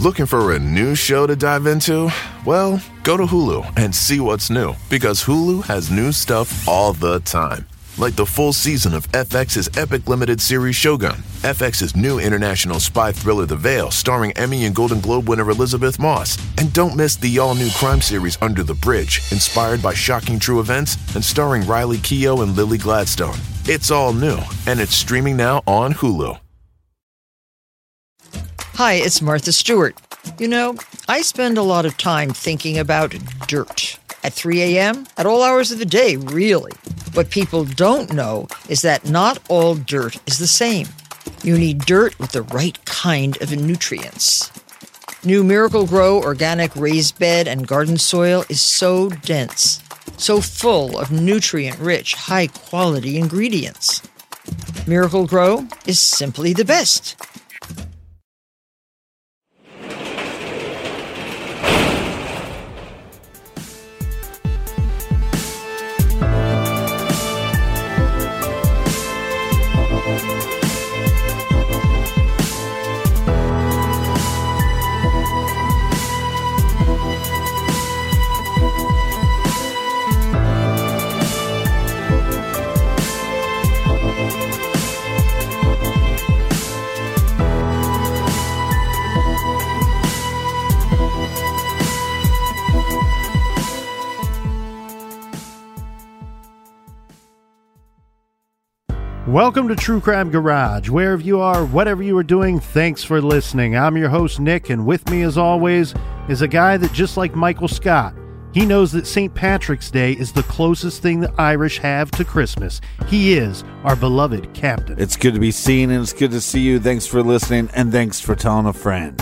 Looking for a new show to dive into? Well, go to Hulu and see what's new, because Hulu has new stuff all the time. Like the full season of FX's epic limited series Shogun, FX's new international spy thriller The Veil, starring Emmy and Golden Globe winner Elizabeth Moss. And don't miss the all-new crime series Under the Bridge, inspired by shocking true events and starring Riley Keough and Lily Gladstone. It's all new, and it's streaming now on Hulu. Hi, it's Martha Stewart. You know, I spend a lot of time thinking about dirt. At 3 a.m., at all hours of the day, really. What people don't know is that not all dirt is the same. You need dirt with the right kind of nutrients. New Miracle-Gro organic raised bed and garden soil is so dense, so full of nutrient-rich, high-quality ingredients. Miracle-Gro is simply the best. Welcome to True Crime Garage. Wherever you are, whatever you are doing, thanks for listening. I'm your host, Nick, and with me, as always, is a guy that, just like Michael Scott, he knows that St. Patrick's Day is the closest thing the Irish have to Christmas. He is our beloved Captain. It's good to be seen, and it's good to see you. Thanks for listening, and thanks for telling a friend.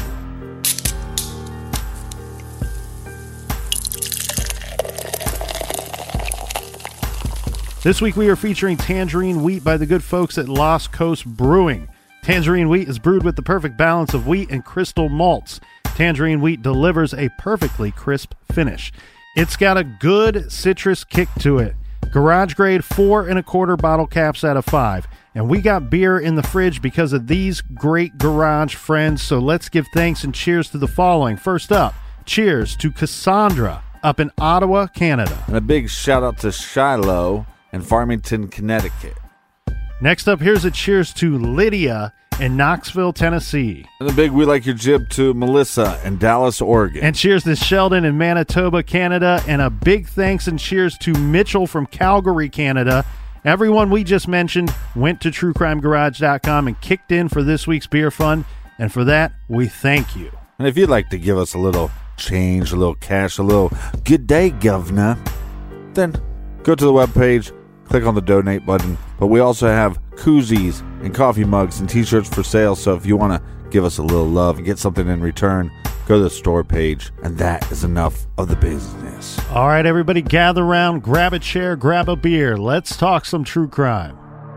This week we are featuring Tangerine Wheat by the good folks at Lost Coast Brewing. Tangerine Wheat is brewed with the perfect balance of wheat and crystal malts. Tangerine Wheat delivers a perfectly crisp finish. It's got a good citrus kick to it. Garage grade 4 1/4 bottle caps out of 5. And we got beer in the fridge because of these great garage friends, so let's give thanks and cheers to the following. First up, cheers to Cassandra up in Ottawa, Canada. And a big shout out to Shiloh in Farmington, Connecticut. Next up, here's a cheers to Lydia in Knoxville, Tennessee. And a big we like your jib to Melissa in Dallas, Oregon. And cheers to Sheldon in Manitoba, Canada. And a big thanks and cheers to Mitchell from Calgary, Canada. Everyone we just mentioned went to truecrimegarage.com and kicked in for this week's beer fund. And for that, we thank you. And if you'd like to give us a little change, a little cash, a little good day, governor, then go to the webpage, click on the donate button. But we also have koozies and coffee mugs and t-shirts for sale. So if you want to give us a little love and get something in return, go to the store page. And that is enough of the business. All right, everybody, gather around, grab a chair, grab a beer. Let's talk some true crime.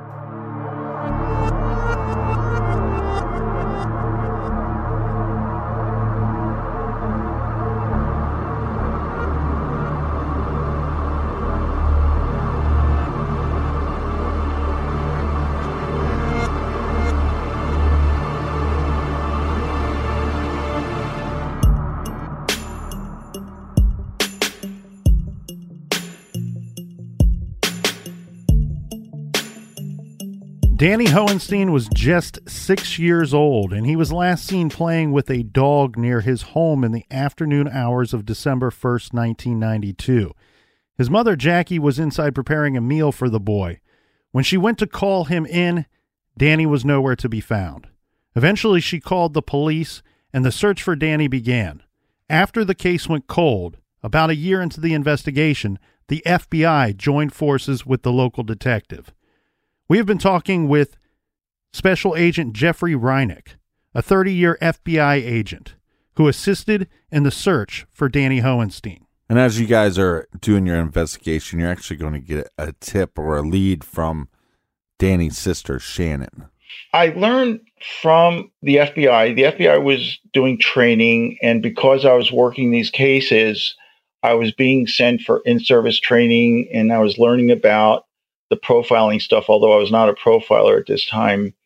Danny Hohenstein was just 6 years old, and he was last seen playing with a dog near his home in the afternoon hours of December 1st, 1992. His mother, Jackie, was inside preparing a meal for the boy. When she went to call him in, Danny was nowhere to be found. Eventually, she called the police, and the search for Danny began. After the case went cold, about a year into the investigation, the FBI joined forces with the local detective. We have been talking with Special Agent Jeffrey Reinick, a 30-year FBI agent who assisted in the search for Danny Hohenstein. And as you guys are doing your investigation, you're actually going to get a tip or a lead from Danny's sister, Shannon. I learned from the FBI. The FBI was doing training, and because I was working these cases, I was being sent for in-service training, and I was learning about the profiling stuff, although I was not a profiler at this time.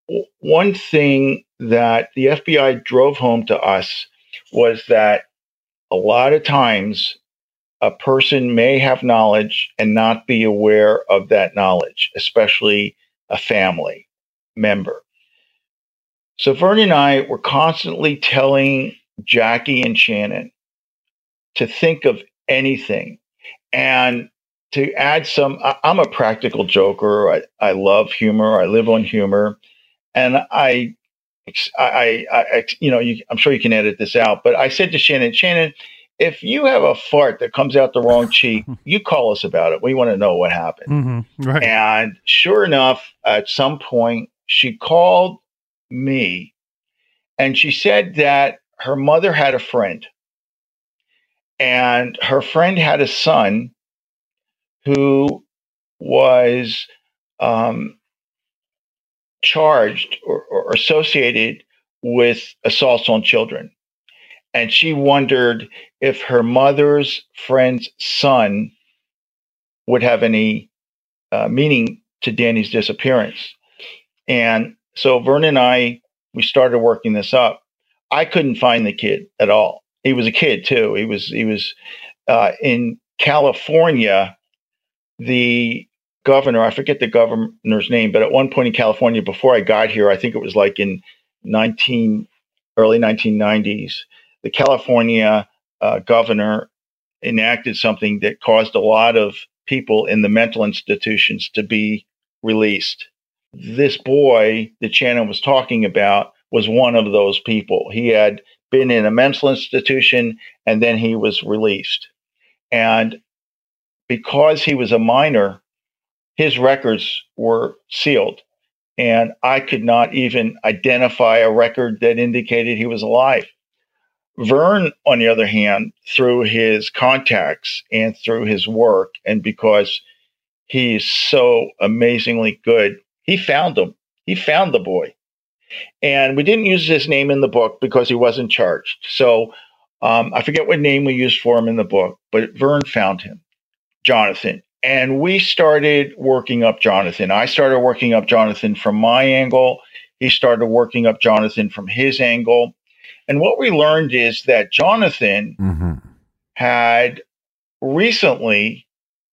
one thing that the FBI drove home to us was that a lot of times a person may have knowledge and not be aware of that knowledge, especially a family member. So Vern and I were constantly telling Jackie and Shannon to think of anything. And to add some, I'm a practical joker. I love humor. I live on humor. And I'm sure you can edit this out, but I said to Shannon, if you have a fart that comes out the wrong cheek, you call us about it. We want to know what happened. Mm-hmm. Right. And sure enough, at some point, she called me and she said that her mother had a friend, and her friend had a son who was charged or associated with assaults on children. And she wondered if her mother's friend's son would have any meaning to Danny's disappearance. And so Vern and I, we started working this up. I couldn't find the kid at all. He was a kid too. He was in California. The governor, I forget the governor's name, but at one point in California, before I got here, I think it was like in early 1990s, the California governor enacted something that caused a lot of people in the mental institutions to be released. This boy that Shannon was talking about was one of those people. He had been in a mental institution and then he was released. And because he was a minor, his records were sealed. And I could not even identify a record that indicated he was alive. Vern, on the other hand, through his contacts and through his work, and because he's so amazingly good, he found him. He found the boy. And we didn't use his name in the book because he wasn't charged. So I forget what name we used for him in the book, but Vern found him, Jonathan. And we started working up Jonathan. I started working up Jonathan from my angle. He started working up Jonathan from his angle. And what we learned is that Jonathan had recently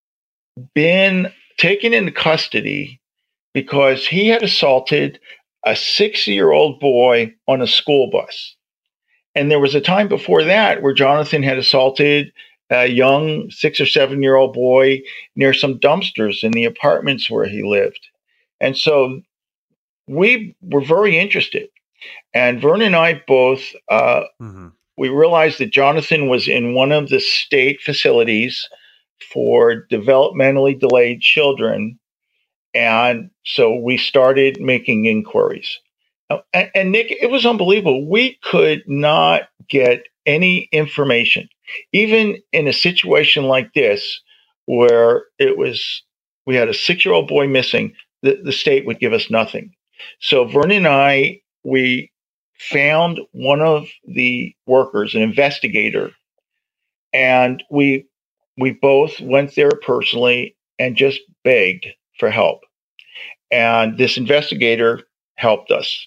been taken into custody because he had assaulted a 6-year-old boy on a school bus. And there was a time before that where Jonathan had assaulted a young 6 or 7-year-old boy near some dumpsters in the apartments where he lived. And so we were very interested. And Vern and I both, we realized that Jonathan was in one of the state facilities for developmentally delayed children. And so we started making inquiries. And Nick, it was unbelievable. We could not get any information, even in a situation like this, where we had a 6-year-old boy missing, the state would give us nothing. So Vern and I, we found one of the workers, an investigator, and we both went there personally and just begged for help. And this investigator helped us.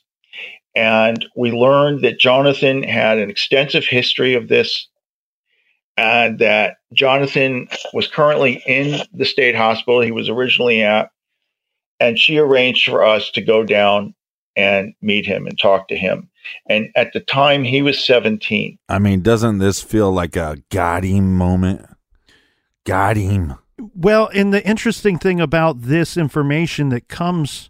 And we learned that Jonathan had an extensive history of this, and that Jonathan was currently in the state hospital he was originally at. And she arranged for us to go down and meet him and talk to him. And at the time, he was 17. I mean, doesn't this feel like a got him moment? Got him. Well, and the interesting thing about this information that comes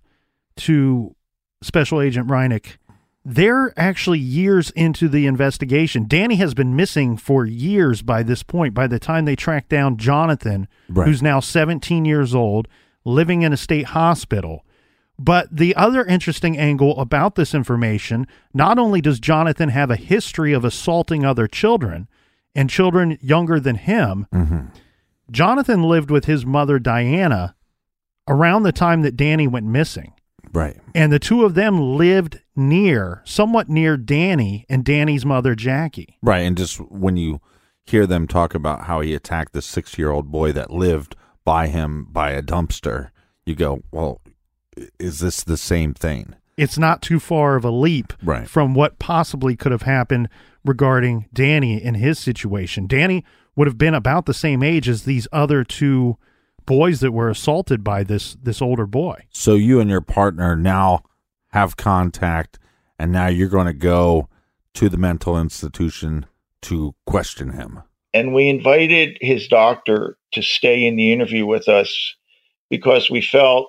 to Special Agent Reineck, they're actually years into the investigation. Danny has been missing for years by this point. By the time they track down Jonathan, who's now 17 years old, living in a state hospital. But the other interesting angle about this information, not only does Jonathan have a history of assaulting other children and children younger than him, Jonathan lived with his mother, Diana, around the time that Danny went missing. Right. And the two of them lived somewhat near Danny and Danny's mother, Jackie. Right. And just when you hear them talk about how he attacked the 6-year-old boy that lived by him by a dumpster, you go, well, is this the same thing? it's not too far of a leap Right. from what possibly could have happened regarding Danny in his situation. Danny would have been about the same age as these other two boys that were assaulted by this older boy. So you and your partner now have contact, and now you're going to go to the mental institution to question him. And we invited his doctor to stay in the interview with us because we felt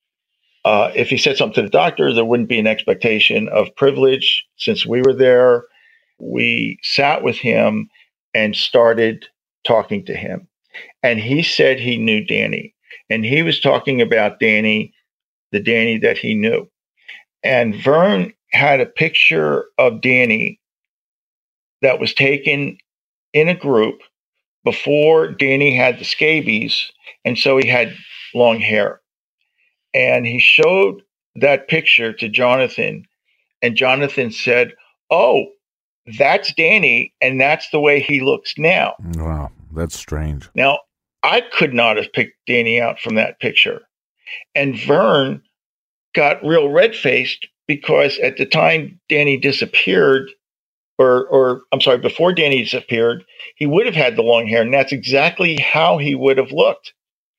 if he said something to the doctor, there wouldn't be an expectation of privilege. Since we were there, we sat with him and started talking to him. And he said he knew Danny. And he was talking about Danny, the Danny that he knew. And Vern had a picture of Danny that was taken in a group before Danny had the scabies. And so he had long hair. And he showed that picture to Jonathan. And Jonathan said, "Oh, that's Danny. And that's the way he looks now." Wow, that's strange. Now, I could not have picked Danny out from that picture. And Vern got real red-faced because at the time Danny disappeared, or I'm sorry, before Danny disappeared, he would have had the long hair, and that's exactly how he would have looked.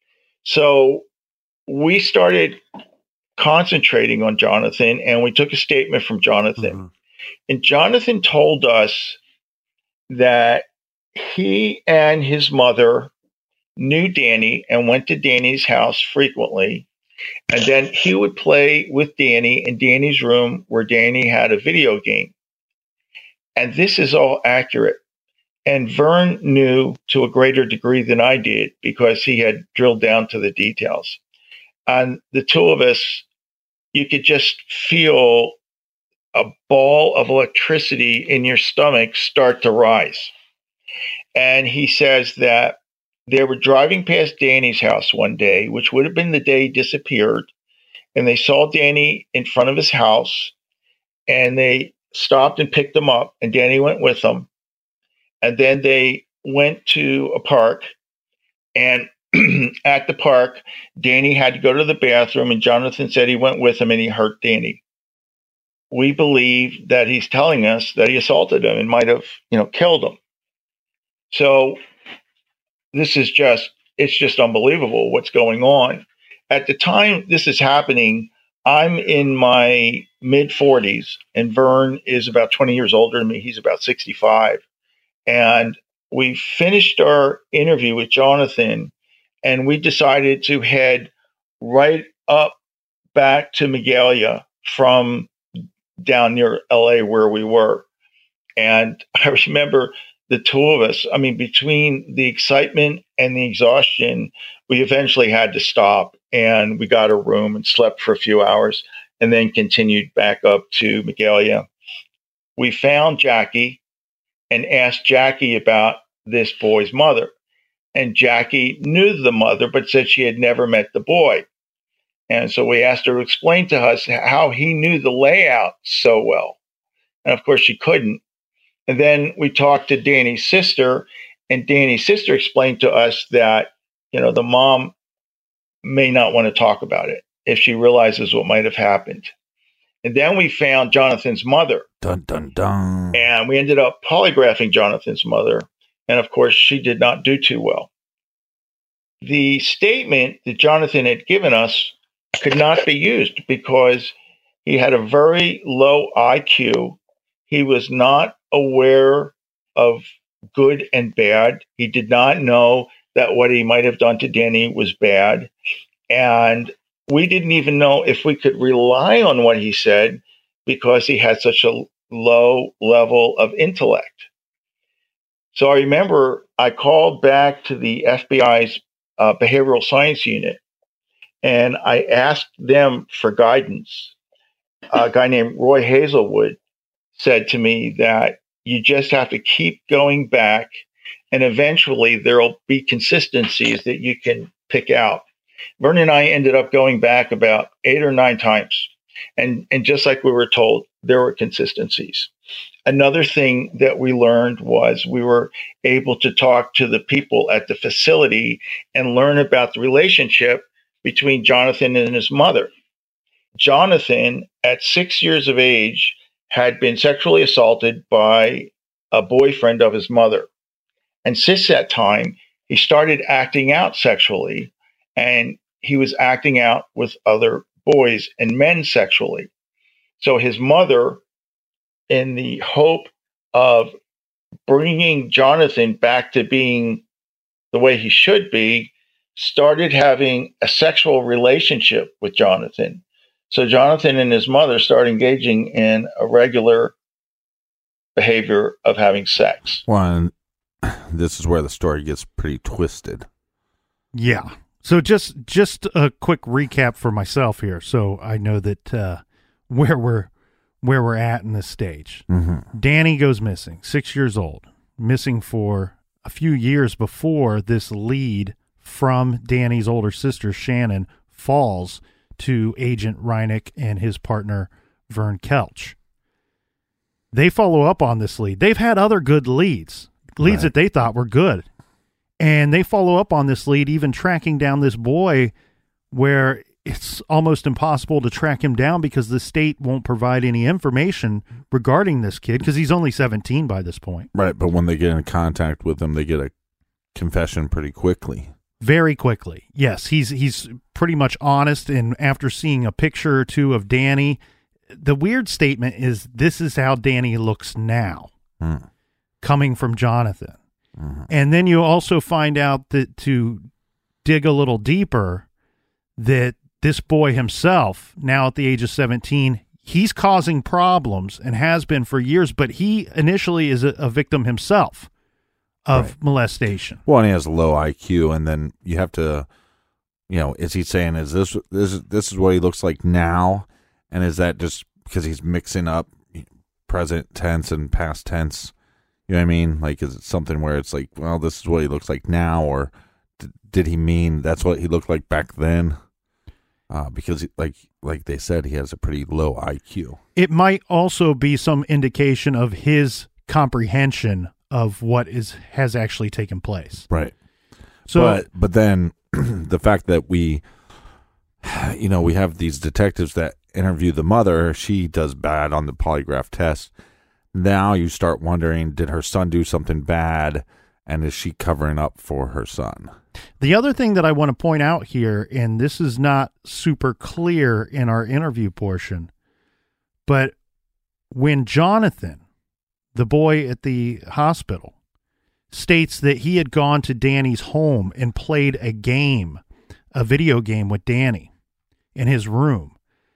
So we started concentrating on Jonathan, and we took a statement from Jonathan. Mm-hmm. And Jonathan told us that he and his mother knew Danny and went to Danny's house frequently. And then he would play with Danny in Danny's room where Danny had a video game. And this is all accurate. And Vern knew to a greater degree than I did because he had drilled down to the details. And the two of us, you could just feel a ball of electricity in your stomach start to rise. And he says that they were driving past Danny's house one day, which would have been the day he disappeared. And they saw Danny in front of his house, and they stopped and picked him up, and Danny went with them. And then they went to a park, and at the park, Danny had to go to the bathroom, and Jonathan said he went with him and he hurt Danny. We believe that he's telling us that he assaulted him and might have, killed him. So this is it's just unbelievable what's going on. At the time this is happening, I'm in my mid-40s, and Vern is about 20 years older than me. He's about 65. And we finished our interview with Jonathan, and we decided to head right up back to Magalia from down near LA where we were. And I remember the two of us, between the excitement and the exhaustion, we eventually had to stop, and we got a room and slept for a few hours and then continued back up to Magalia. We found Jackie and asked Jackie about this boy's mother. And Jackie knew the mother, but said she had never met the boy. And so we asked her to explain to us how he knew the layout so well. And of course, she couldn't. And then we talked to Danny's sister, and Danny's sister explained to us that, the mom may not want to talk about it if she realizes what might have happened. And then we found Jonathan's mother. Dun, dun, dun. And we ended up polygraphing Jonathan's mother. And of course, she did not do too well. The statement that Jonathan had given us could not be used because he had a very low IQ. He was not aware of good and bad. He did not know that what he might have done to Danny was bad. And we didn't even know if we could rely on what he said because he had such a low level of intellect. So I remember I called back to the FBI's behavioral science unit, and I asked them for guidance. A guy named Roy Hazelwood said to me that you just have to keep going back, and eventually there'll be consistencies that you can pick out. Vern and I ended up going back about 8 or 9 times. And just like we were told, there were consistencies. Another thing that we learned was we were able to talk to the people at the facility and learn about the relationship between Jonathan and his mother. Jonathan at 6 years of age, had been sexually assaulted by a boyfriend of his mother. And since that time, he started acting out sexually, and he was acting out with other boys and men sexually. So his mother, in the hope of bringing Jonathan back to being the way he should be, started having a sexual relationship with Jonathan. So Jonathan and his mother started engaging in a regular behavior of having sex. Well, this is where the story gets pretty twisted. Yeah. So just a quick recap for myself here, so I know that where we're at in this stage. Mm-hmm. Danny goes missing, 6 years old, missing for a few years before this lead from Danny's older sister, Shannon, falls to Agent Reineck and his partner, Vern Kelch. They follow up on this lead. They've had other good leads right. that they thought were good. And they follow up on this lead, even tracking down this boy where it's almost impossible to track him down because the state won't provide any information regarding this kid because he's only 17 by this point. Right, but when they get in contact with him, they get a confession pretty quickly. Very quickly. Yes, he's pretty much honest, and after seeing a picture or two of Danny, the weird statement is this is how Danny looks now, coming from Jonathan. Mm-hmm. And then you also find out that to dig a little deeper, that this boy himself, now at the age of 17, he's causing problems and has been for years, but he initially is a victim himself of right. molestation. Well, and he has a low IQ, and then you have to, is he saying, is this is what he looks like now? And is that just because he's mixing up present tense and past tense? You know what I mean? Like, is it something where it's like, well, this is what he looks like now, or did he mean that's what he looked like back then? Because, like they said, he has a pretty low IQ. It might also be some indication of his comprehension of what has actually taken place. Right. So, but then the fact that we have these detectives that interview the mother, she does bad on the polygraph test. Now you start wondering, did her son do something bad, and is she covering up for her son? The other thing that I want to point out here, and this is not super clear in our interview portion, but when Jonathan, the boy at the hospital, states that he had gone to Danny's home and played a video game with Danny in his room.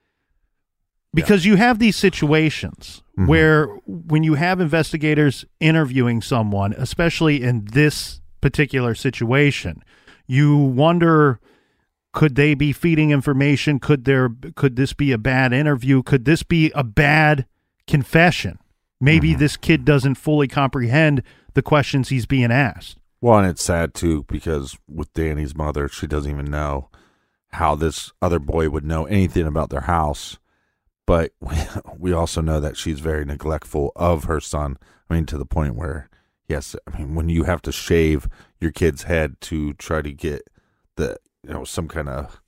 Because you have these situations mm-hmm. where when you have investigators interviewing someone, especially in this particular situation, you wonder, could they be feeding information? Could this be a bad interview? Could this be a bad confession? Maybe mm-hmm. this kid doesn't fully comprehend the questions he's being asked. Well, and it's sad, too, because with Danny's mother, she doesn't even know how this other boy would know anything about their house. But we also know that she's very neglectful of her son. I mean, to the point where, yes, I mean, when you have to shave your kid's head to try to get some kind of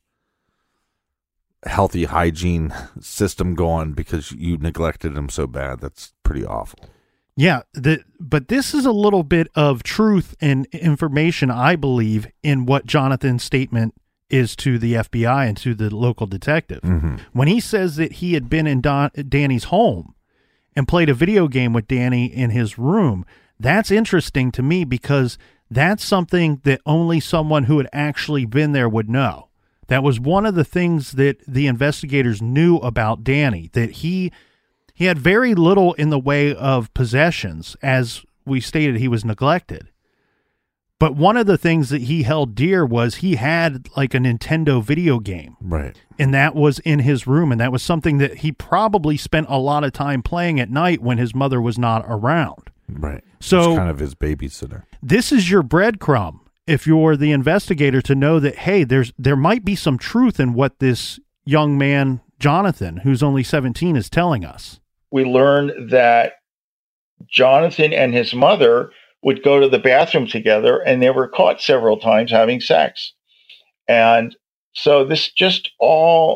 healthy hygiene system going because you neglected him so bad, that's pretty awful. Yeah, but this is a little bit of truth and information, I believe, in what Jonathan's statement is to the FBI and to the local detective. Mm-hmm. When he says that he had been in Danny's home and played a video game with Danny in his room, that's interesting to me because that's something that only someone who had actually been there would know. That was one of the things that the investigators knew about Danny, that he had very little in the way of possessions. As we stated, he was neglected. But one of the things that he held dear was he had like a Nintendo video game. Right. And that was in his room. And that was something that he probably spent a lot of time playing at night when his mother was not around. Right. So it's kind of his babysitter. This is your breadcrumb if you're the investigator to know that, hey, there might be some truth in what this young man, Jonathan, who's only 17, is telling us. We learned that Jonathan and his mother would go to the bathroom together, and they were caught several times having sex. And so this just all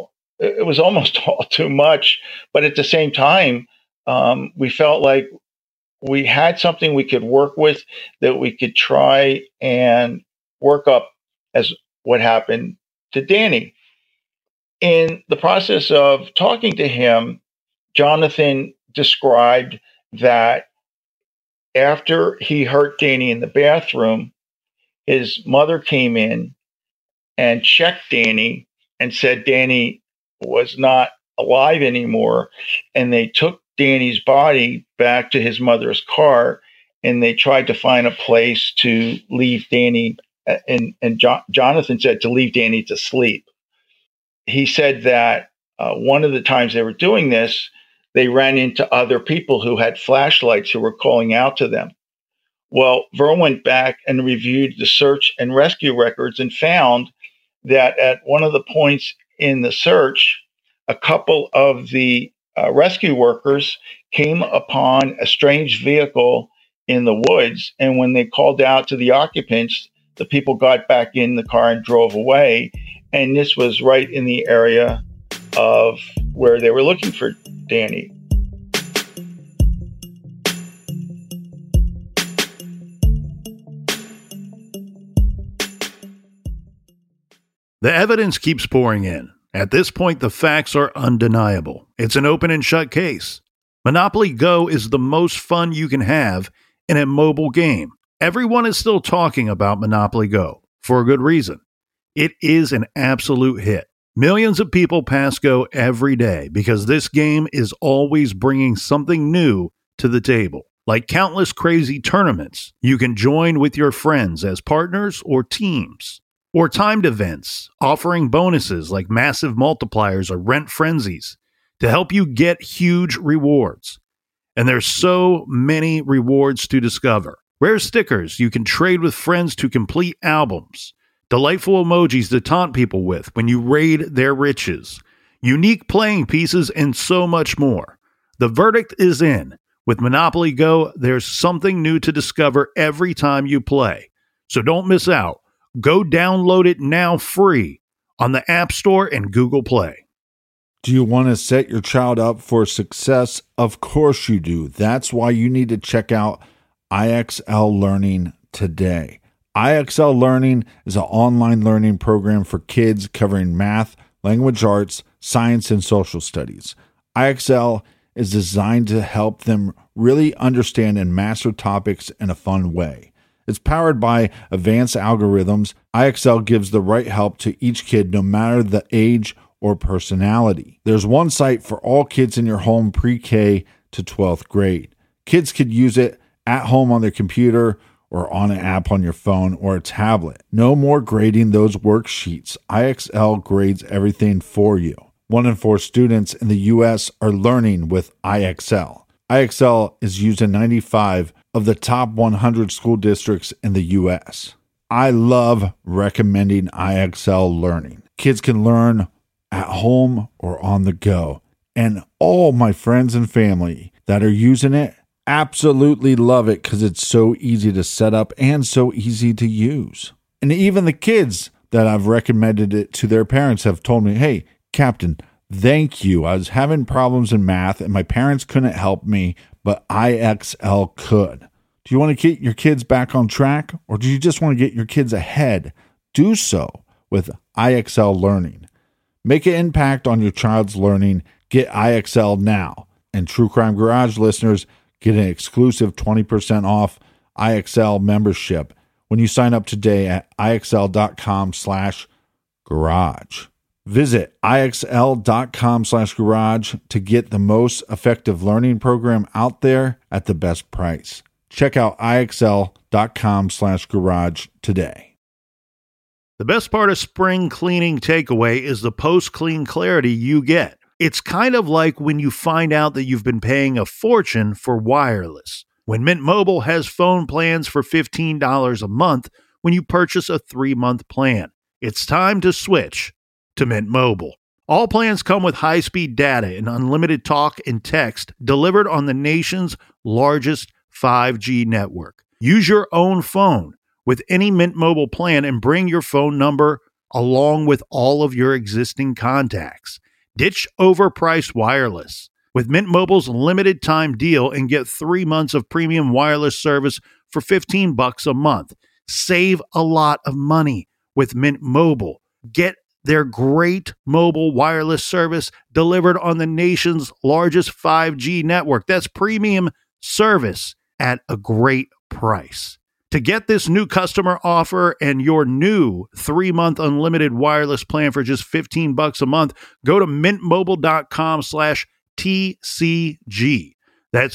it was almost all too much. But at the same time, we felt like we had something we could work with, that we could try and work up as what happened to Danny. In the process of talking to him, Jonathan described that after he hurt Danny in the bathroom, his mother came in and checked Danny and said Danny was not alive anymore. And they took Danny's body back to his mother's car, and they tried to find a place to leave Danny. And Jonathan said to leave Danny to sleep. He said that one of the times they were doing this, they ran into other people who had flashlights who were calling out to them. Well, Vern went back and reviewed the search and rescue records and found that at one of the points in the search, a couple of the rescue workers came upon a strange vehicle in the woods. And when they called out to the occupants, the people got back in the car and drove away. And this was right in the area of where they were looking for Danny. The evidence keeps pouring in. At this point, the facts are undeniable. It's an open and shut case. Monopoly Go is the most fun you can have in a mobile game. Everyone is still talking about Monopoly Go, for a good reason. It is an absolute hit. Millions of people pass Go every day because this game is always bringing something new to the table. Like countless crazy tournaments you can join with your friends as partners or teams. Or timed events offering bonuses like massive multipliers or rent frenzies to help you get huge rewards. And there's so many rewards to discover. Rare stickers you can trade with friends to complete albums. Delightful emojis to taunt people with when you raid their riches. Unique playing pieces and so much more. The verdict is in. With Monopoly Go, there's something new to discover every time you play. So don't miss out. Go download it now free on the App Store and Google Play. Do you want to set your child up for success? Of course you do. That's why you need to check out IXL Learning today. IXL Learning is an online learning program for kids covering math, language arts, science, and social studies. IXL is designed to help them really understand and master topics in a fun way. It's powered by advanced algorithms. IXL gives the right help to each kid, no matter the age or personality. There's one site for all kids in your home pre-K to 12th grade. Kids could use it at home on their computer or on an app on your phone or a tablet. No more grading those worksheets. IXL grades everything for you. 1 in 4 students in the U.S. are learning with IXL. IXL is used in 95 of the top 100 school districts in the U.S. I love recommending IXL Learning. Kids can learn at home or on the go. And all my friends and family that are using it absolutely love it because it's so easy to set up and so easy to use. And even the kids that I've recommended it to their parents have told me, hey, Captain, thank you. I was having problems in math and my parents couldn't help me, but IXL could. Do you want to get your kids back on track, or do you just want to get your kids ahead? Do so with IXL Learning. Make an impact on your child's learning. Get IXL now. And True Crime Garage listeners get an exclusive 20% off IXL membership when you sign up today at IXL.com/garage. Visit IXL.com/garage to get the most effective learning program out there at the best price. Check out IXL.com/garage today. The best part of spring cleaning takeaway is the post-clean clarity you get. It's kind of like when you find out that you've been paying a fortune for wireless. When Mint Mobile has phone plans for $15 a month when you purchase a 3-month plan. It's time to switch to Mint Mobile. All plans come with high-speed data and unlimited talk and text delivered on the nation's largest 5G network. Use your own phone with any Mint Mobile plan and bring your phone number along with all of your existing contacts. Ditch overpriced wireless with Mint Mobile's limited time deal and get 3 months of premium wireless service for $15 a month. Save a lot of money with Mint Mobile. Get their great mobile wireless service delivered on the nation's largest 5G network. That's premium service at a great price. To get this new customer offer and your new 3-month unlimited wireless plan for just $15 a month, go to mintmobile.com/TCG. That's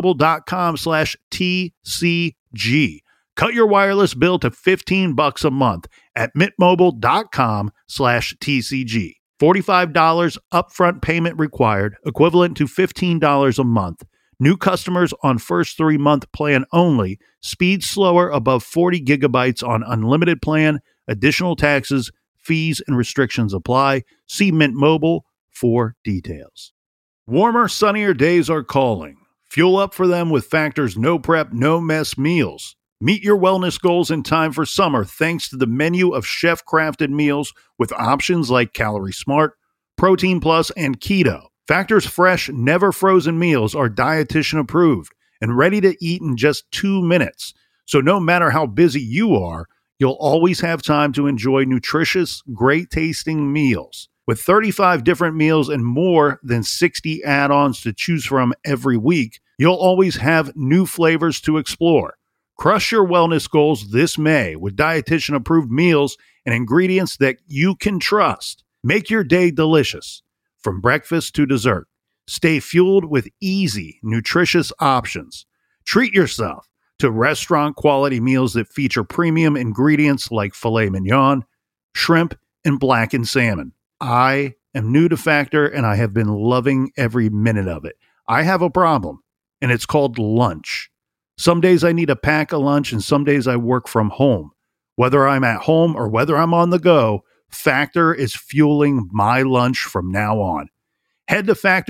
mintmobile.com/TCG. Cut your wireless bill to $15 a month at mintmobile.com/TCG. $45 upfront payment required, equivalent to $15 a month. New customers on first 3-month plan only. Speed slower above 40 gigabytes on unlimited plan. Additional taxes, fees, and restrictions apply. See Mint Mobile for details. Warmer, sunnier days are calling. Fuel up for them with Factor's no prep, no mess meals. Meet your wellness goals in time for summer thanks to the menu of chef-crafted meals with options like Calorie Smart, Protein Plus, and Keto. Factor's fresh, never frozen meals are dietitian approved and ready to eat in just 2 minutes. So no matter how busy you are, you'll always have time to enjoy nutritious, great tasting meals. With 35 different meals and more than 60 add-ons to choose from every week, you'll always have new flavors to explore. Crush your wellness goals this May with dietitian approved meals and ingredients that you can trust. Make your day delicious. From breakfast to dessert, stay fueled with easy, nutritious options. Treat yourself to restaurant-quality meals that feature premium ingredients like filet mignon, shrimp, and blackened salmon. I am new to Factor, and I have been loving every minute of it. I have a problem, and it's called lunch. Some days I need to pack a lunch, and some days I work from home. Whether I'm at home or whether I'm on the go, Factor is fueling my lunch from now on. Head to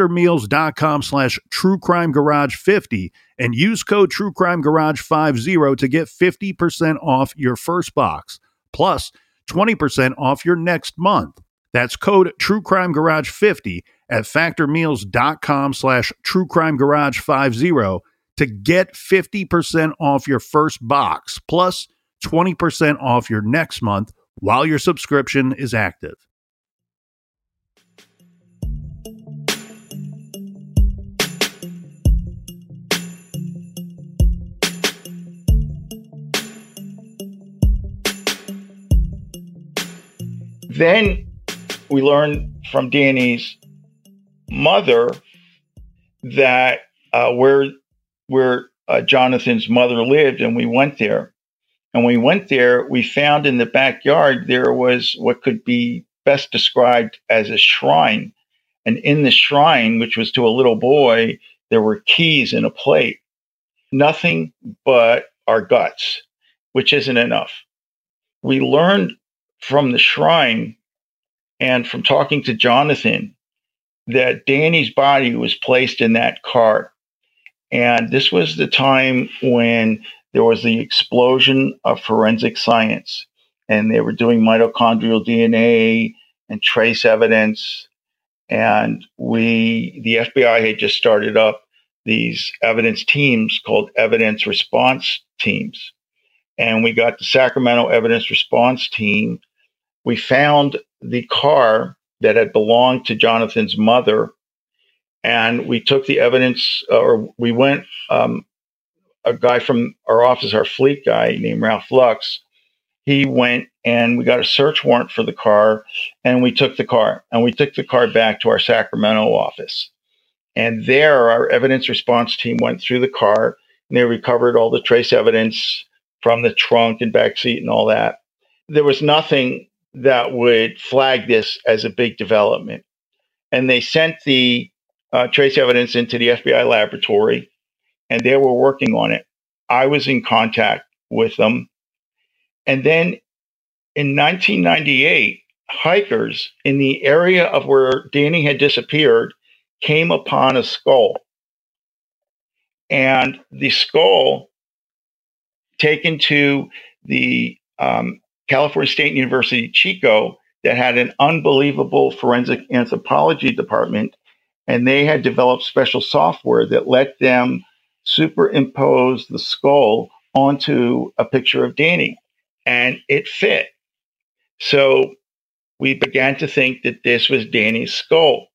factormeals.com/truecrimegarage50 and use code truecrimegarage50 to get 50% off your first box, plus 20% off your next month. That's code truecrimegarage50 at factormeals.com/truecrimegarage50 to get 50% off your first box, plus 20% off your next month while your subscription is active. Then we learned from Danny's mother that where Jonathan's mother lived, and we went there. And when we went there, we found in the backyard there was what could be best described as a shrine. And in the shrine, which was to a little boy, there were keys in a plate. Nothing but our guts, which isn't enough. We learned from the shrine and from talking to Jonathan that Danny's body was placed in that car. And this was the time when there was the explosion of forensic science, and they were doing mitochondrial DNA and trace evidence. And the FBI had just started up these evidence teams called evidence response teams. And we got the Sacramento evidence response team. We found the car that had belonged to Jonathan's mother, and we took the evidence, we went, a guy from our office, our fleet guy named Ralph Lux, he went and we got a search warrant for the car, and we took the car back to our Sacramento office. And there our evidence response team went through the car, and they recovered all the trace evidence from the trunk and back seat and all that. There was nothing that would flag this as a big development. And they sent the trace evidence into the FBI laboratory, and they were working on it. I was in contact with them. And then in 1998, hikers in the area of where Danny had disappeared came upon a skull. And the skull, taken to the California State University, Chico, that had an unbelievable forensic anthropology department, and they had developed special software that let them superimpose the skull onto a picture of Danny, and it fit. So we began to think that this was Danny's skull.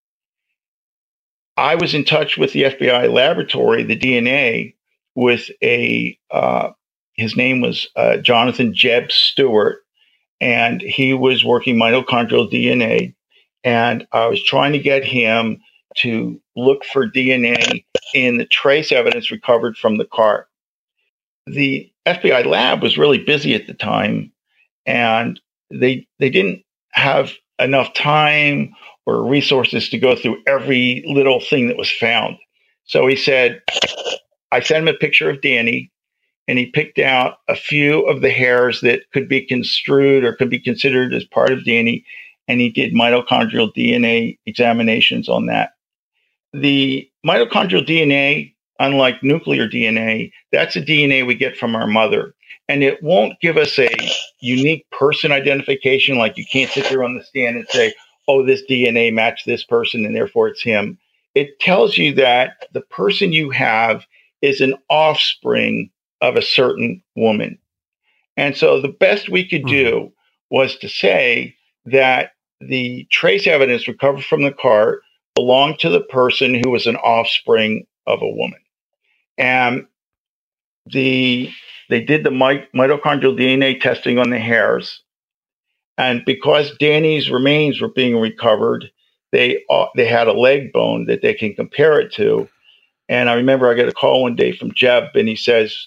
I was in touch with the FBI laboratory, the DNA, with his name was Jonathan Jeb Stewart, and he was working mitochondrial DNA. And I was trying to get him to look for DNA in the trace evidence recovered from the car. The FBI lab was really busy at the time, and they didn't have enough time or resources to go through every little thing that was found. So he said, I sent him a picture of Danny, and he picked out a few of the hairs that could be construed or could be considered as part of Danny, and he did mitochondrial DNA examinations on that. The mitochondrial DNA, unlike nuclear DNA, that's a DNA we get from our mother. And it won't give us a unique person identification, like you can't sit there on the stand and say, oh, this DNA matched this person and therefore it's him. It tells you that the person you have is an offspring of a certain woman. And so the best we could do was to say that the trace evidence recovered from the car belonged to the person who was an offspring of a woman. And they did the mitochondrial DNA testing on the hairs. And because Danny's remains were being recovered, they had a leg bone that they can compare it to. And I remember I got a call one day from Jeb, and he says,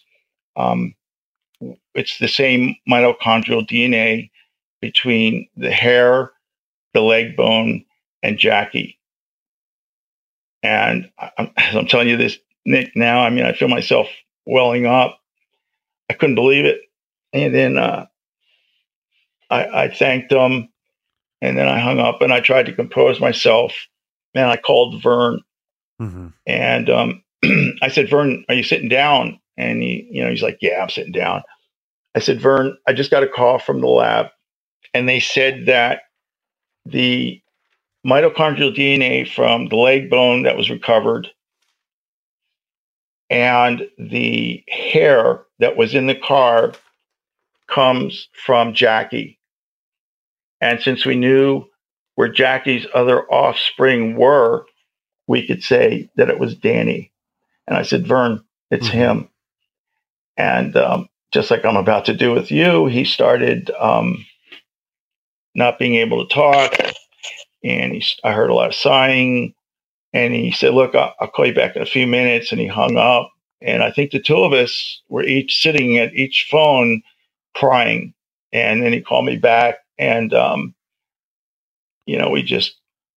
it's the same mitochondrial DNA between the hair, the leg bone, and Jackie. And as I'm telling you this, Nick, now, I mean, I feel myself welling up. I couldn't believe it. And then I thanked him, and then I hung up, and I tried to compose myself. And I called Vern, and I said, Vern, are you sitting down? And he's like, yeah, I'm sitting down. I said, Vern, I just got a call from the lab, and they said that the mitochondrial DNA from the leg bone that was recovered and the hair that was in the car comes from Jackie. And since we knew where Jackie's other offspring were, we could say that it was Danny. And I said, Vern, it's him. And just like I'm about to do with you, he started not being able to talk. And I heard a lot of sighing. And he said, look, I'll call you back in a few minutes. And he hung up. And I think the two of us were each sitting at each phone crying. And then he called me back. And, we just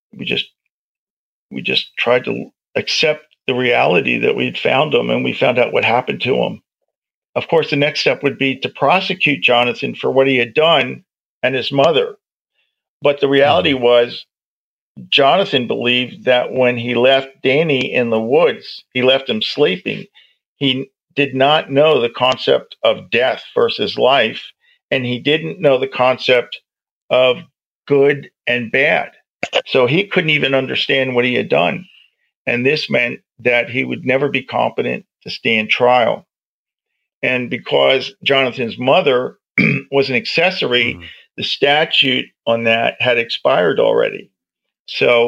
tried to accept the reality that we'd found him, and we found out what happened to him. Of course, the next step would be to prosecute Jonathan for what he had done and his mother. But the reality was, Jonathan believed that when he left Danny in the woods, he left him sleeping. He did not know the concept of death versus life, and he didn't know the concept of good and bad. So he couldn't even understand what he had done. And this meant that he would never be competent to stand trial. And because Jonathan's mother was an accessory, the statute on that had expired already. So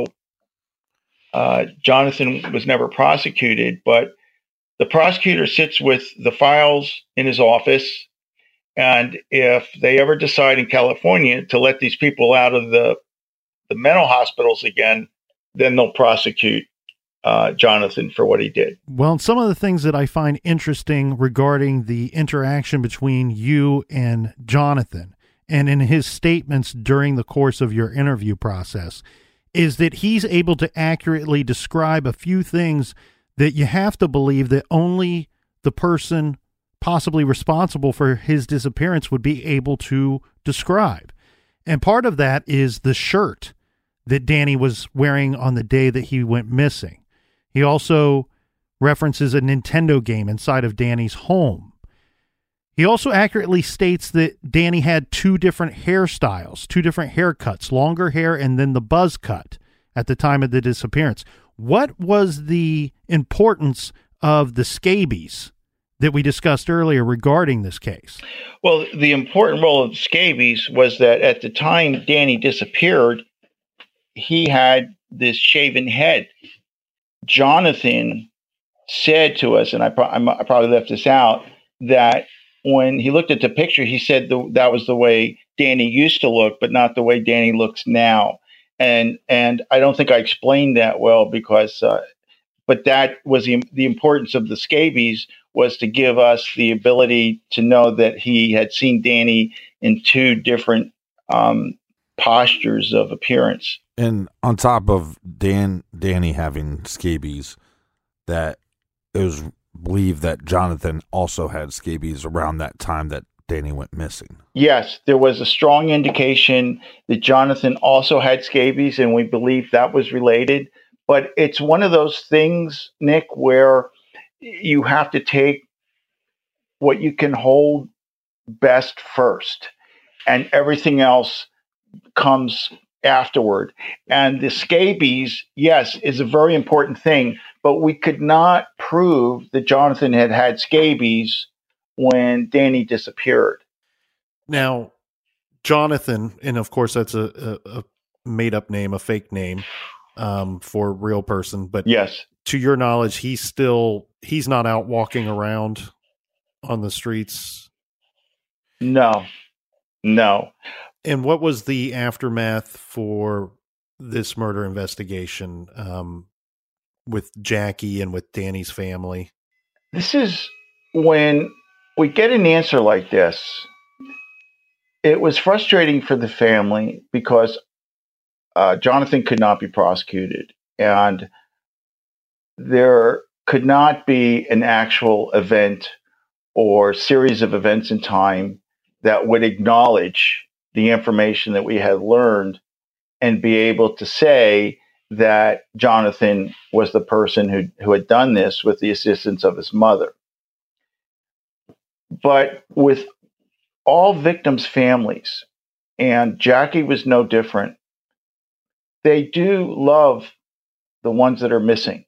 Jonathan was never prosecuted, but the prosecutor sits with the files in his office. And if they ever decide in California to let these people out of the mental hospitals again, then they'll prosecute Jonathan for what he did. Well, some of the things that I find interesting regarding the interaction between you and Jonathan, and in his statements during the course of your interview process, is that he's able to accurately describe a few things that you have to believe that only the person possibly responsible for his disappearance would be able to describe. And part of that is the shirt that Danny was wearing on the day that he went missing. He also references a Nintendo game inside of Danny's home. He also accurately states that Danny had two different hairstyles, two different haircuts, longer hair and then the buzz cut at the time of the disappearance. What was the importance of the scabies that we discussed earlier regarding this case? Well, the important role of the scabies was that at the time Danny disappeared, he had this shaven head. Jonathan said to us, and I probably left this out, that when he looked at the picture, he said that was the way Danny used to look, but not the way Danny looks now. And I don't think I explained that well because, but that was the importance of the scabies was to give us the ability to know that he had seen Danny in two different postures of appearance. And on top of Danny having scabies, that it was believed that Jonathan also had scabies around that time that Danny went missing. Yes, there was a strong indication that Jonathan also had scabies, and we believe that was related. But it's one of those things, Nick, where you have to take what you can hold best first, and everything else comes afterward. And the scabies, yes, is a very important thing, but we could not prove that Jonathan had scabies when Danny disappeared. Now, Jonathan, and of course that's a made-up name, a fake name for a real person, but yes, to your knowledge, he's not out walking around on the streets? No. And what was the aftermath for this murder investigation with Jackie and with Danny's family? This is when we get an answer like this. It was frustrating for the family because Jonathan could not be prosecuted, and there could not be an actual event or series of events in time that would acknowledge the information that we had learned and be able to say that Jonathan was the person who had done this with the assistance of his mother. But with all victims' families, and Jackie was no different, they do love the ones that are missing.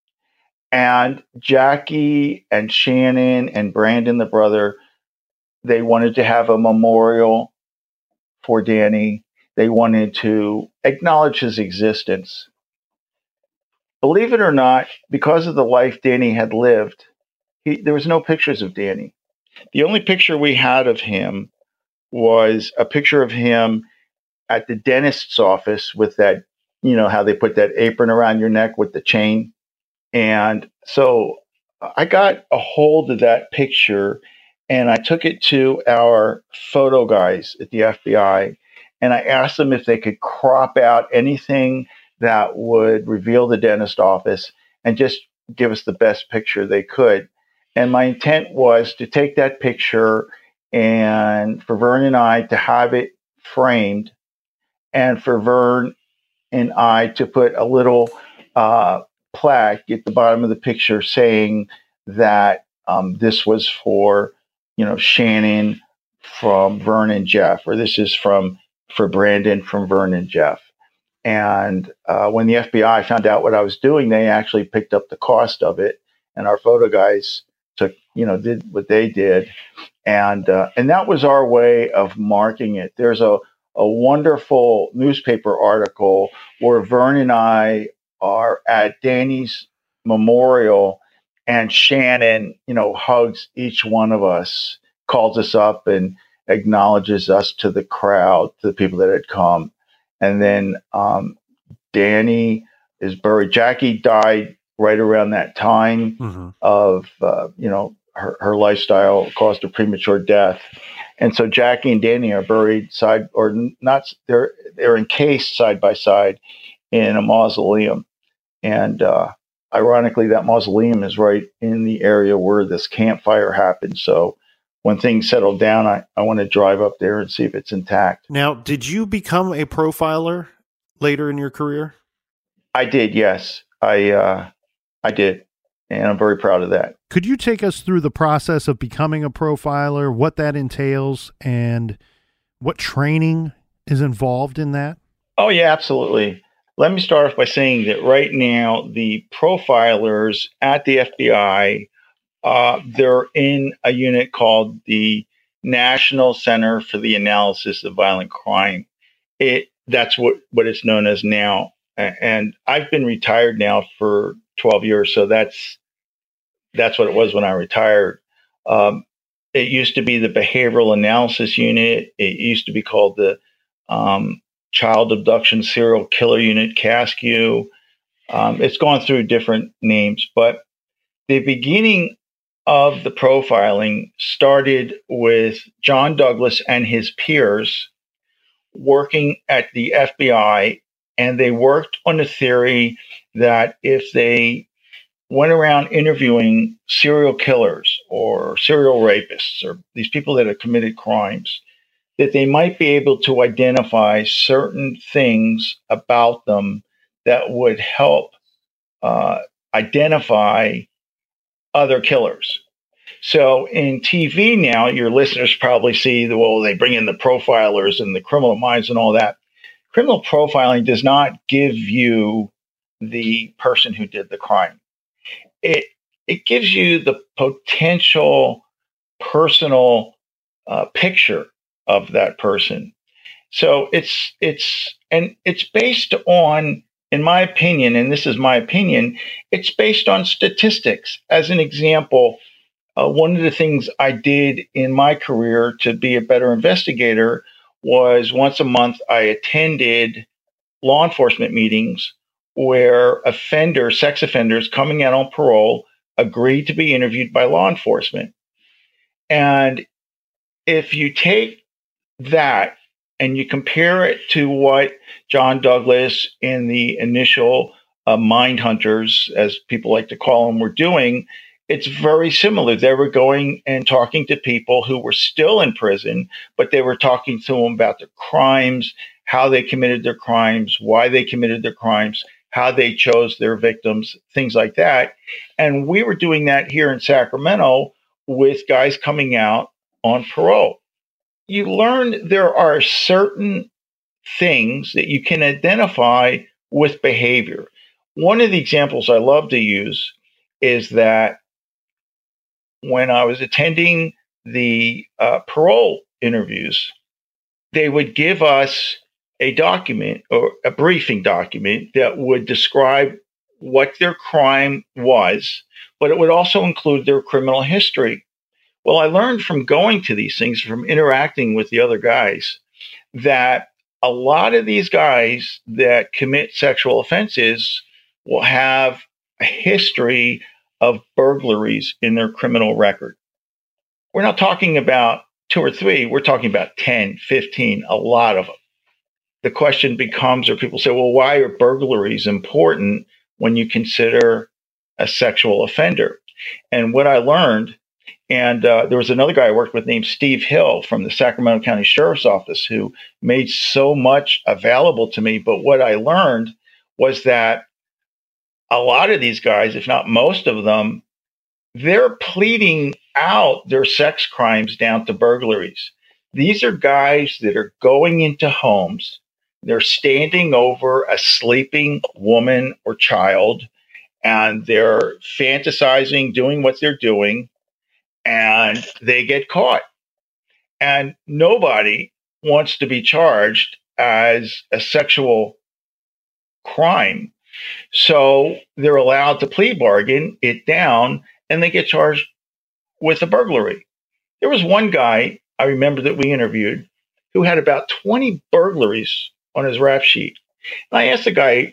And Jackie and Shannon and Brandon, the brother, they wanted to have a memorial for Danny. They wanted to acknowledge his existence. Believe it or not, because of the life Danny had lived, there was no pictures of Danny. The only picture we had of him was a picture of him at the dentist's office with that, you know, how they put that apron around your neck with the chain. And so I got a hold of that picture and I took it to our photo guys at the FBI. And I asked them if they could crop out anything that would reveal the dentist office and just give us the best picture they could. And my intent was to take that picture and for Vern and I to have it framed, and for Vern and I to put a little plaque at the bottom of the picture saying that this was for, you know, Shannon from Vern and Jeff, or this is for Brandon from Vern and Jeff. And when the FBI found out what I was doing, they actually picked up the cost of it, and our photo guys did what they did, and that was our way of marking it. There's a wonderful newspaper article where Vern and I are at Danny's memorial, and Shannon, hugs each one of us, calls us up and acknowledges us to the crowd, to the people that had come. And then Danny is buried. Jackie died right around that time of, her lifestyle caused a premature death. And so Jackie and Danny are buried they're encased side by side in a mausoleum. And ironically, that mausoleum is right in the area where this campfire happened. So when things settle down, I want to drive up there and see if it's intact. Now, did you become a profiler later in your career? I did, yes. I did. And I'm very proud of that. Could you take us through the process of becoming a profiler, what that entails, and what training is involved in that? Oh, yeah, absolutely. Let me start off by saying that right now, the profilers at the FBI, they're in a unit called the National Center for the Analysis of Violent Crime. That's what it's known as now. And I've been retired now for 12 years, so that's what it was when I retired. It used to be the Behavioral Analysis Unit. It used to be called the Child Abduction Serial Killer Unit, CASCU. It's gone through different names, but the beginning of the profiling started with John Douglas and his peers working at the FBI, and they worked on the theory that if they went around interviewing serial killers or serial rapists or these people that have committed crimes, that they might be able to identify certain things about them that would help identify other killers. So in TV now, your listeners probably see they bring in the profilers and the Criminal Minds and all that. Criminal profiling does not give you the person who did the crime. It gives you the potential personal picture of that person. So it's based on, in my opinion, and this is my opinion, it's based on statistics. As an example, one of the things I did in my career to be a better investigator was once a month I attended law enforcement meetings where sex offenders coming out on parole agreed to be interviewed by law enforcement. And if you take that and you compare it to what John Douglas and the initial mind hunters, as people like to call them, were doing, it's very similar. They were going and talking to people who were still in prison, but they were talking to them about their crimes, how they committed their crimes, why they committed their crimes, how they chose their victims, things like that. And we were doing that here in Sacramento with guys coming out on parole. You learn there are certain things that you can identify with behavior. One of the examples I love to use is that when I was attending the parole interviews, they would give us a document or a briefing document that would describe what their crime was, but it would also include their criminal history. Well, I learned from going to these things, from interacting with the other guys, that a lot of these guys that commit sexual offenses will have a history of burglaries in their criminal record. We're not talking about 2 or 3. We're talking about 10, 15, a lot of them. The question becomes, or people say, well, why are burglaries important when you consider a sexual offender? And what I learned, and there was another guy I worked with named Steve Hill from the Sacramento County Sheriff's Office who made so much available to me. But what I learned was that a lot of these guys, if not most of them, they're pleading out their sex crimes down to burglaries. These are guys that are going into homes. They're standing over a sleeping woman or child, and they're fantasizing, doing what they're doing, and they get caught. And nobody wants to be charged as a sexual crime. So they're allowed to plea bargain it down, and they get charged with a burglary. There was one guy I remember that we interviewed who had about 20 burglaries on his rap sheet. And I asked the guy,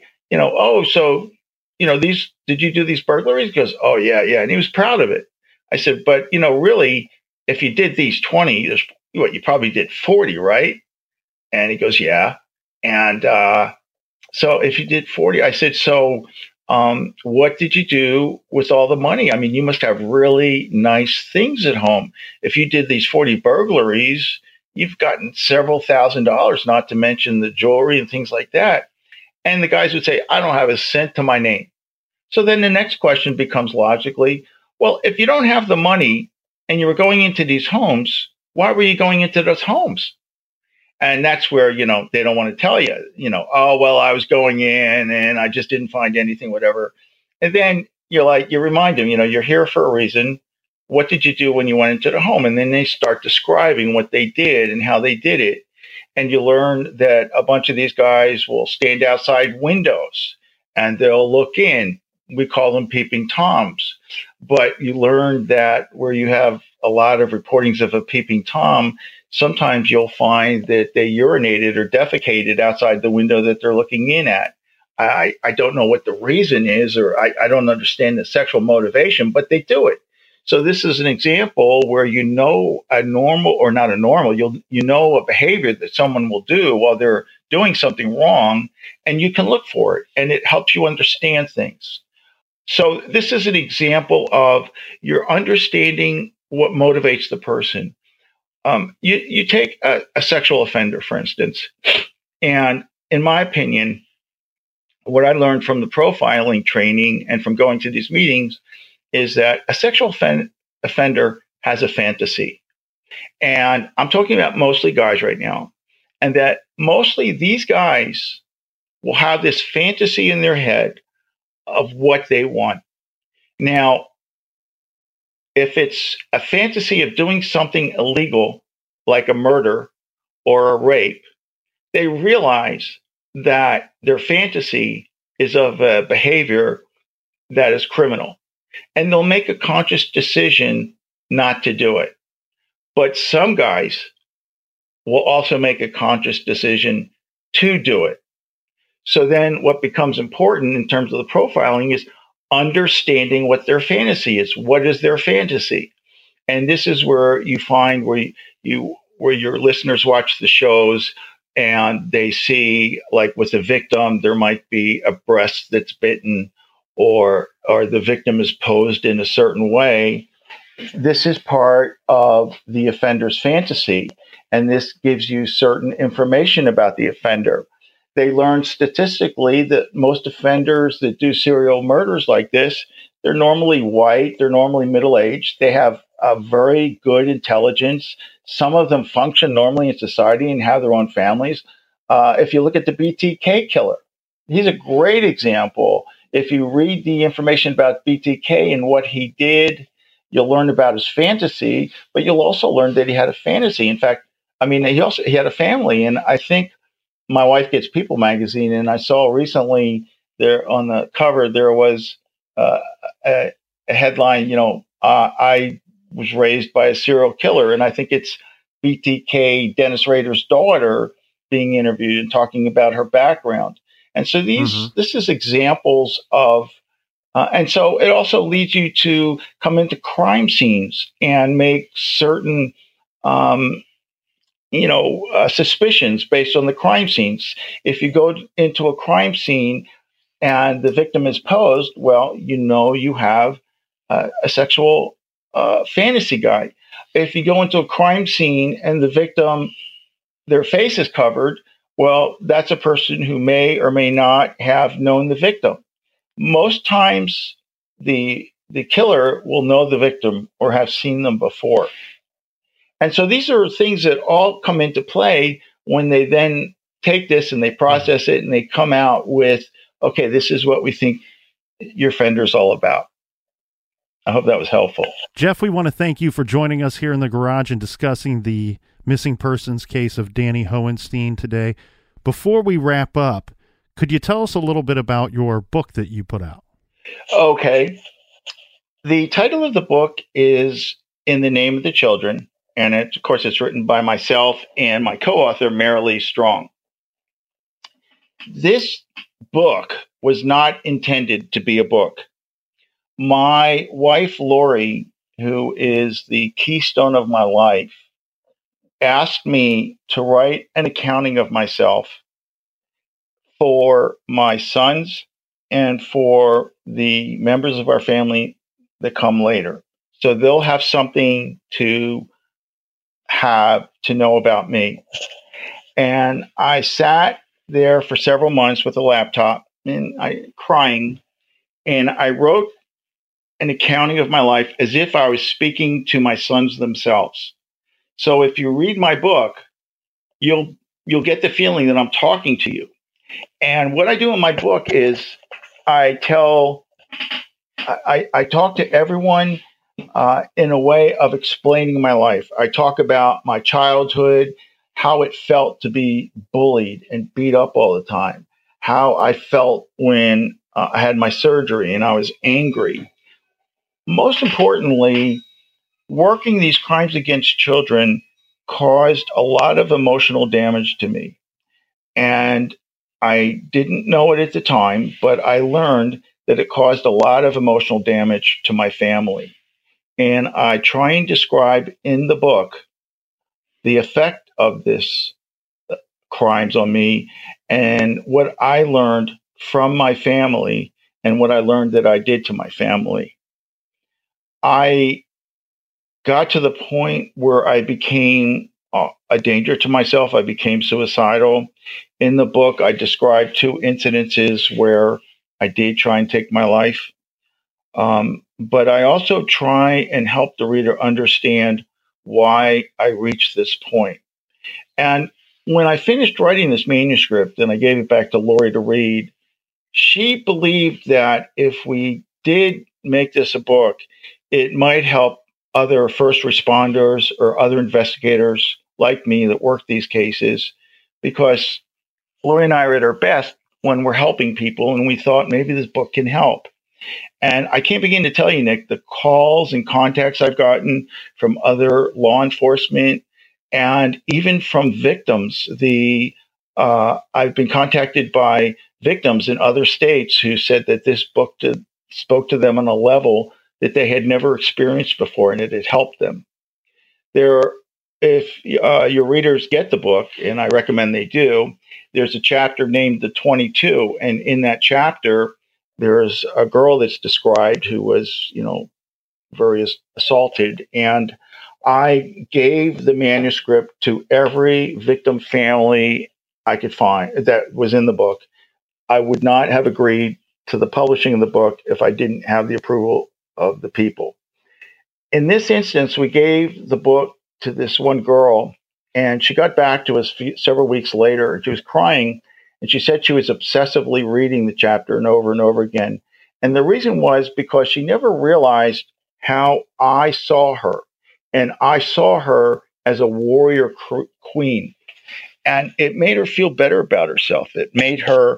did you do these burglaries? He goes, oh, yeah. And he was proud of it. I said, but, really, if you did these 20, you probably did 40, right? And he goes, yeah. And so if you did 40, I said, so what did you do with all the money? I mean, you must have really nice things at home. If you did these 40 burglaries, you've gotten several $1,000s, not to mention the jewelry and things like that. And the guys would say, I don't have a cent to my name. So then the next question becomes logically, well, if you don't have the money and you were going into these homes, why were you going into those homes? And that's where, they don't want to tell you, oh, well, I was going in and I just didn't find anything, whatever. And then you remind them, you're here for a reason. What did you do when you went into the home? And then they start describing what they did and how they did it. And you learn that a bunch of these guys will stand outside windows and they'll look in. We call them peeping Toms. But you learn that where you have a lot of reportings of a peeping Tom, sometimes you'll find that they urinated or defecated outside the window that they're looking in at. I don't know what the reason is, or I don't understand the sexual motivation, but they do it. So this is an example where a normal or not a normal, a behavior that someone will do while they're doing something wrong, and you can look for it, and it helps you understand things. So this is an example of you're understanding what motivates the person. You take a sexual offender, for instance, and in my opinion, what I learned from the profiling training and from going to these meetings is that a sexual offender has a fantasy. And I'm talking about mostly guys right now. And that mostly these guys will have this fantasy in their head of what they want. Now, if it's a fantasy of doing something illegal, like a murder or a rape, they realize that their fantasy is of a behavior that is criminal. And they'll make a conscious decision not to do it. But some guys will also make a conscious decision to do it. So then what becomes important in terms of the profiling is understanding what their fantasy is. What is their fantasy? And this is where you find where your listeners watch the shows and they see, like with the victim, there might be a breast that's bitten, or the victim is posed in a certain way. This is part of the offender's fantasy, and this gives you certain information about the offender. They learn statistically that most offenders that do serial murders like this, they're normally white, they're normally middle-aged, they have a very good intelligence. Some of them function normally in society and have their own families. If you look at the BTK killer, he's a great example. If you read the information about BTK and what he did, you'll learn about his fantasy, but you'll also learn that he had a fantasy. In fact, he had a family, and I think my wife gets People magazine, and I saw recently there on the cover there was a headline. I was raised by a serial killer, and I think it's BTK Dennis Rader's daughter being interviewed and talking about her background. And so this is examples of, and so it also leads you to come into crime scenes and make certain, suspicions based on the crime scenes. If you go into a crime scene and the victim is posed, well, you have a sexual fantasy guy. If you go into a crime scene and the victim, their face is covered, well, that's a person who may or may not have known the victim. Most times, the killer will know the victim or have seen them before. And so these are things that all come into play when they then take this and they process it and they come out with, okay, this is what we think your offender's all about. I hope that was helpful. Jeff, we want to thank you for joining us here in the garage and discussing the missing persons case of Danny Hohenstein today. Before we wrap up, could you tell us a little bit about your book that you put out? Okay. The title of the book is In the Name of the Children, and of course, it's written by myself and my co-author, Marilee Strong. This book was not intended to be a book. My wife, Lori, who is the keystone of my life, asked me to write an accounting of myself for my sons and for the members of our family that come later. So they'll have something to know about me. And I sat there for several months with a laptop and crying And I wrote an accounting of my life as if I was speaking to my sons themselves. So if you read my book, you'll get the feeling that I'm talking to you. And what I do in my book is I talk to everyone in a way of explaining my life. I talk about my childhood, how it felt to be bullied and beat up all the time, how I felt when I had my surgery and I was angry. Most importantly, working these crimes against children caused a lot of emotional damage to me. And I didn't know it at the time, but I learned that it caused a lot of emotional damage to my family. And I try and describe in the book the effect of this crimes on me and what I learned from my family and what I learned that I did to my family. I got to the point where I became a danger to myself. I became suicidal. In the book, I described 2 incidences where I did try and take my life. But I also try and help the reader understand why I reached this point. And when I finished writing this manuscript and I gave it back to Lori to read, she believed that if we did make this a book, it might help other first responders or other investigators like me that work these cases, because Lori and I are at our best when we're helping people, and we thought maybe this book can help. And I can't begin to tell you, Nick, the calls and contacts I've gotten from other law enforcement and even from victims. I've been contacted by victims in other states who said that this book spoke to them on a level that they had never experienced before, and it had helped them. If your readers get the book, and I recommend they do, there's a chapter named The 22, and in that chapter, there's a girl that's described who was, very assaulted, and I gave the manuscript to every victim family I could find that was in the book. I would not have agreed to the publishing of the book if I didn't have the approval of the people. In this instance, we gave the book to this one girl, and she got back to us several weeks later. She was crying, and she said she was obsessively reading the chapter and over again. And the reason was because she never realized how I saw her. And I saw her as a warrior queen. And it made her feel better about herself. It made her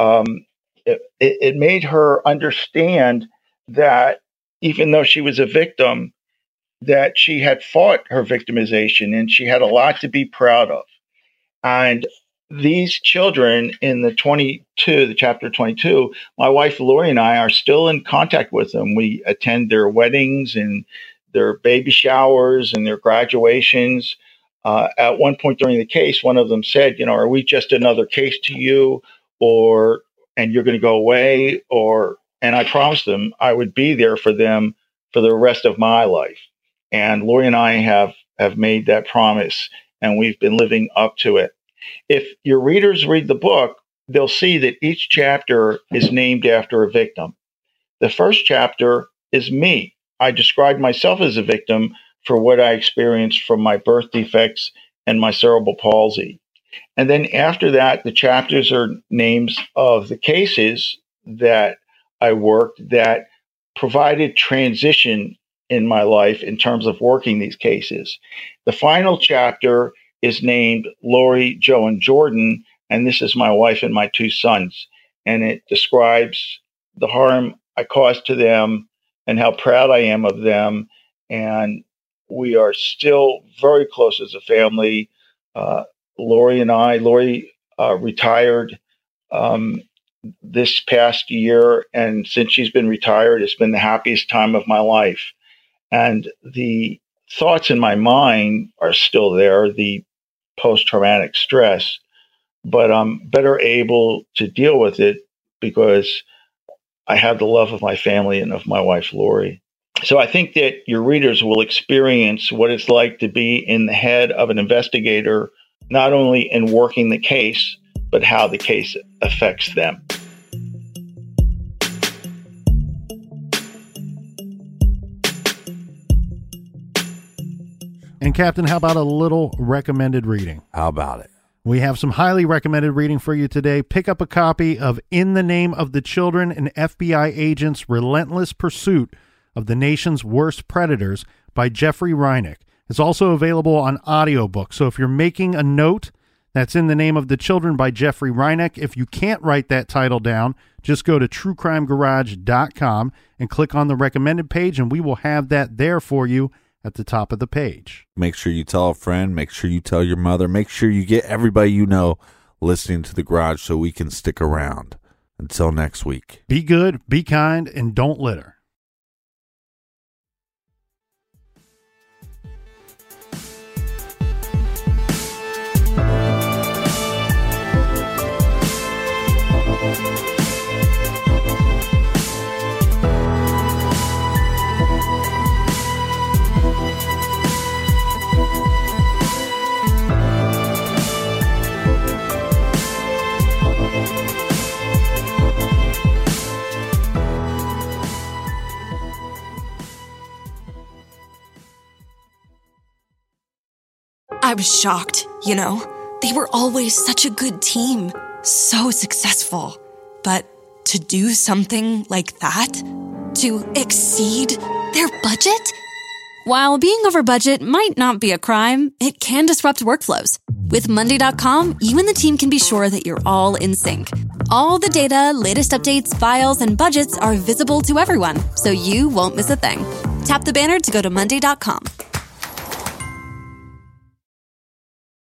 it made her understand that even though she was a victim, that she had fought her victimization and she had a lot to be proud of. And these children in the chapter 22, my wife Lori and I are still in contact with them. We attend their weddings and their baby showers and their graduations. At one point during the case, one of them said, are we just another case to you, and you're going to go away? And I promised them I would be there for them for the rest of my life. And Lori and I have made that promise, and we've been living up to it. If your readers read the book, they'll see that each chapter is named after a victim. The first chapter is me. I described myself as a victim for what I experienced from my birth defects and my cerebral palsy. And then after that, the chapters are names of the cases that I worked that provided transition in my life in terms of working these cases. The final chapter is named Lori, Joe, and Jordan, and this is my wife and my 2 sons. And it describes the harm I caused to them and how proud I am of them. And we are still very close as a family. Lori retired this past year, and since she's been retired, it's been the happiest time of my life. And the thoughts in my mind are still there, the post-traumatic stress, but I'm better able to deal with it because I have the love of my family and of my wife, Lori. So I think that your readers will experience what it's like to be in the head of an investigator, not only in working the case, but how the case affects them. And Captain, how about a little recommended reading? How about it? We have some highly recommended reading for you today. Pick up a copy of In the Name of the Children, an FBI agent's relentless pursuit of the nation's worst predators by Jeffrey Reineck. It's also available on audiobook. So if you're making a note, that's In the Name of the Children by Jeffrey Reineck. If you can't write that title down, just go to truecrimegarage.com and click on the recommended page, and we will have that there for you at the top of the page. Make sure you tell a friend. Make sure you tell your mother. Make sure you get everybody you know listening to The Garage so we can stick around. Until next week. Be good, be kind, and don't litter. I was shocked, you know? They were always such a good team, so successful. But to do something like that? To exceed their budget? While being over budget might not be a crime, it can disrupt workflows. With Monday.com, you and the team can be sure that you're all in sync. All the data, latest updates, files, and budgets are visible to everyone, so you won't miss a thing. Tap the banner to go to Monday.com.